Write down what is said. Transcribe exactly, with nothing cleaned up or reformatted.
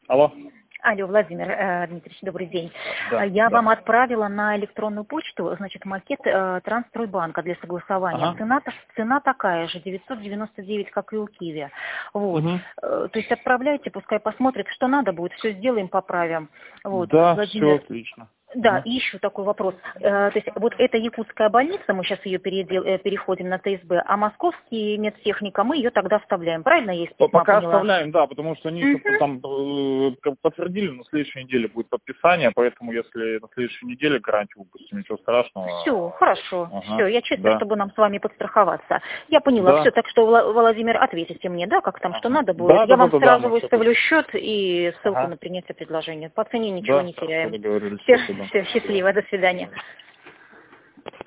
Алло. Алло, Владимир э, Дмитриевич, добрый день. Да, Я да. вам отправила на электронную почту, значит, макет э, Трансстройбанка для согласования. Ага. Цена, цена такая же, девятьсот девяносто девять, как и у Киви. Вот. Угу. Э, то есть отправляйте, пускай посмотрят, что надо будет, все сделаем, поправим. Вот, Да, все Владимир. отлично. Да, Ага. и еще такой вопрос. Э, то есть вот эта якутская больница, мы сейчас ее передел, э, переходим на ТСБ, а московский медтехника мы ее тогда оставляем. Правильно я из По- письма Пока поняла? оставляем, да, потому что они еще Мгм. там э, как подтвердили, на следующей неделе будет подписание, поэтому если на следующей неделе гарантию выпустим, ничего Все, страшного. хорошо. Ага. Все, я чисто, Да. чтобы нам с вами подстраховаться. Я поняла, Да. все, так что, Вла- Владимир, ответите мне, да, как там, что Ага. надо будет. Да, Я да, да, вам да, да, сразу мы все выставлю счет и ссылку Ага. на принятие предложения. По цене ничего Да, не хорошо теряем. договорились, Все, спасибо. все, счастливо, до свидания.